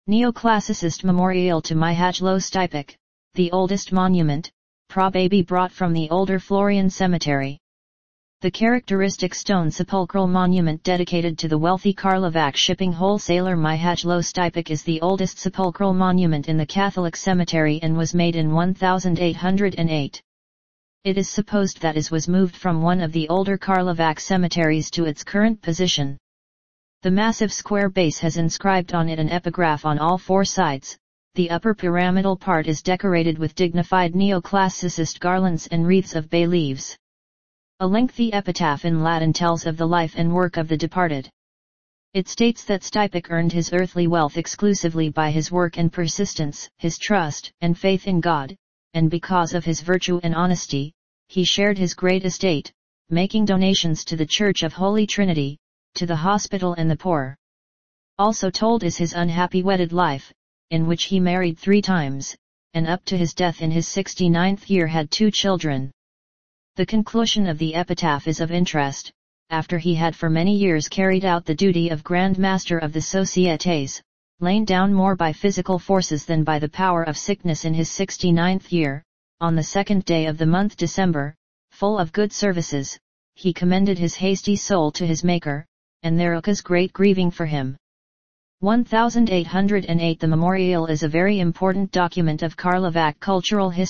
Neoclassicist memorial to Mihajlo Stipic, the oldest monument, probably brought from the older Florian cemetery. The characteristic stone sepulchral monument dedicated to the wealthy Karlovac shipping wholesaler Mihajlo Stipic is the oldest sepulchral monument in the Catholic cemetery and was made in 1808. It is supposed that it was moved from one of the older Karlovac cemeteries to its current position. The massive square base has inscribed on it an epigraph on all four sides. The upper pyramidal part is decorated with dignified neoclassicist garlands and wreaths of bay leaves. A lengthy epitaph in Latin tells of the life and work of the departed. It states that Stipic earned his earthly wealth exclusively by his work and persistence, his trust and faith in God, and because of his virtue and honesty, he shared his great estate, making donations to the Church of Holy Trinity, to the hospital and the poor. Also told is his unhappy wedded life, in which he married 3 times, and up to his death in his 69th year had 2 children. The conclusion of the epitaph is of interest. After he had for many years carried out the duty of Grand Master of the Societés, lain down more by physical forces than by the power of sickness in his 69th year, on the 2nd day of the month December, full of good services, he commended his hasty soul to his Maker, and there was great grieving for him. 1808. The memorial is a very important document of Karlovac cultural history.